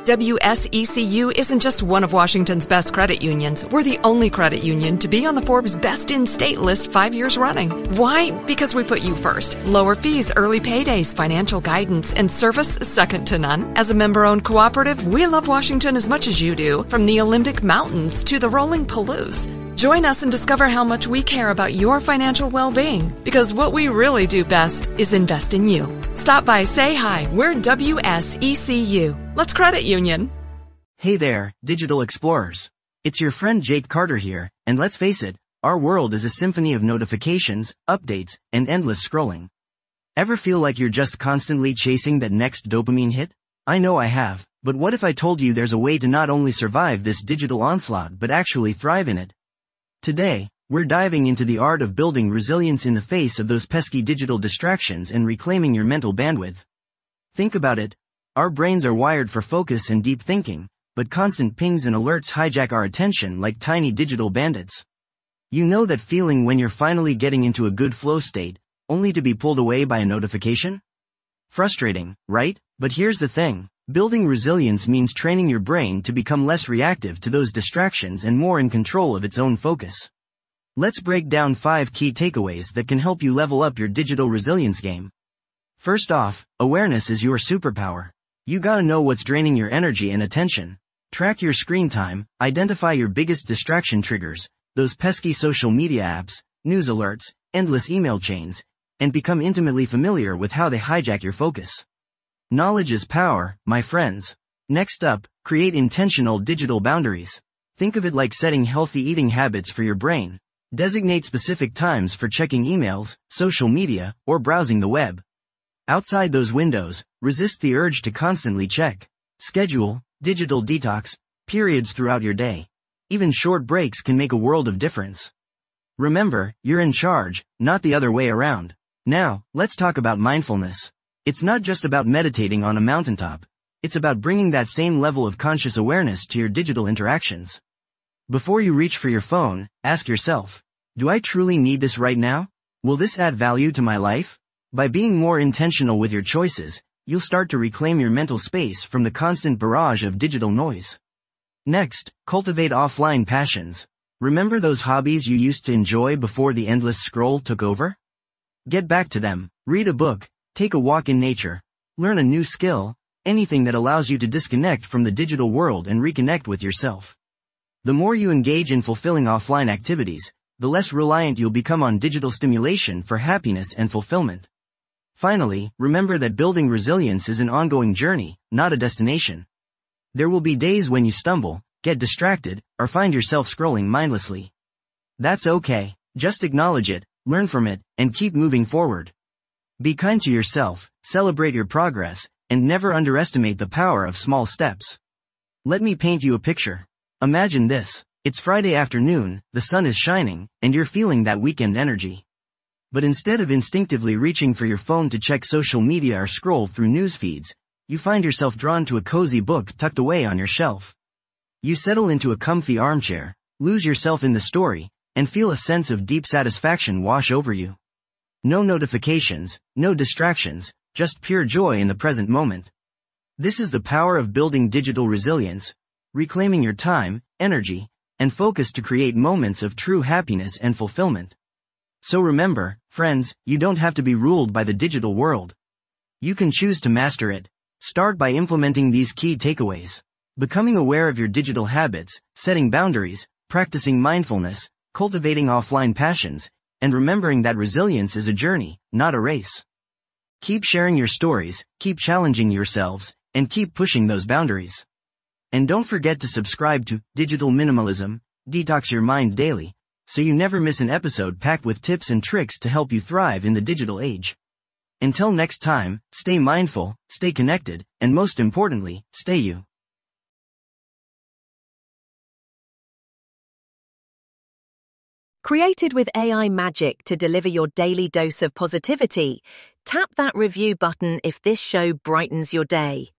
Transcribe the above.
WSECU isn't just one of Washington's best credit unions. We're the only credit union to be on the Forbes Best in State list 5 years running. Why? Because we put you first. Lower fees, early paydays, financial guidance, and service second to none. As a member-owned cooperative, we love Washington as much as you do, from the Olympic Mountains to the rolling Palouse. Join us and discover how much we care about your financial well-being, because what we really do best is invest in you. Stop by, say hi. We're WSECU. Let's credit union. Hey there, digital explorers. It's your friend Jake Carter here, and let's face it, our world is a symphony of notifications, updates, and endless scrolling. Ever feel like you're just constantly chasing that next dopamine hit? I know I have, but what if I told you there's a way to not only survive this digital onslaught but actually thrive in it? Today, we're diving into the art of building resilience in the face of those pesky digital distractions and reclaiming your mental bandwidth. Think about it. Our brains are wired for focus and deep thinking, but constant pings and alerts hijack our attention like tiny digital bandits. You know that feeling when you're finally getting into a good flow state, only to be pulled away by a notification? Frustrating, right? But here's the thing. Building resilience means training your brain to become less reactive to those distractions and more in control of its own focus. Let's break down 5 key takeaways that can help you level up your digital resilience game. First off, awareness is your superpower. You gotta know what's draining your energy and attention. Track your screen time, identify your biggest distraction triggers, those pesky social media apps, news alerts, endless email chains, and become intimately familiar with how they hijack your focus. Knowledge is power, my friends. Next up, create intentional digital boundaries. Think of it like setting healthy eating habits for your brain. Designate specific times for checking emails, social media, or browsing the web. Outside those windows, resist the urge to constantly check. Schedule digital detox periods throughout your day. Even short breaks can make a world of difference. Remember, you're in charge, not the other way around. Now, let's talk about mindfulness. It's not just about meditating on a mountaintop. It's about bringing that same level of conscious awareness to your digital interactions. Before you reach for your phone, ask yourself, do I truly need this right now? Will this add value to my life? By being more intentional with your choices, you'll start to reclaim your mental space from the constant barrage of digital noise. Next, cultivate offline passions. Remember those hobbies you used to enjoy before the endless scroll took over? Get back to them. Read a book, take a walk in nature, learn a new skill, anything that allows you to disconnect from the digital world and reconnect with yourself. The more you engage in fulfilling offline activities, the less reliant you'll become on digital stimulation for happiness and fulfillment. Finally, remember that building resilience is an ongoing journey, not a destination. There will be days when you stumble, get distracted, or find yourself scrolling mindlessly. That's okay. Just acknowledge it, learn from it, and keep moving forward. Be kind to yourself, celebrate your progress, and never underestimate the power of small steps. Let me paint you a picture. Imagine this. It's Friday afternoon, the sun is shining, and you're feeling that weekend energy. But instead of instinctively reaching for your phone to check social media or scroll through news feeds, you find yourself drawn to a cozy book tucked away on your shelf. You settle into a comfy armchair, lose yourself in the story, and feel a sense of deep satisfaction wash over you. No notifications, no distractions, just pure joy in the present moment. This is the power of building digital resilience, reclaiming your time, energy, and focus to create moments of true happiness and fulfillment. So remember, friends, you don't have to be ruled by the digital world. You can choose to master it. Start by implementing these key takeaways. Becoming aware of your digital habits, setting boundaries, practicing mindfulness, cultivating offline passions, and remembering that resilience is a journey, not a race. Keep sharing your stories, keep challenging yourselves, and keep pushing those boundaries. And don't forget to subscribe to Digital Minimalism, Detox Your Mind Daily, so you never miss an episode packed with tips and tricks to help you thrive in the digital age. Until next time, stay mindful, stay connected, and most importantly, stay you. Created with AI magic to deliver your daily dose of positivity, tap that review button if this show brightens your day.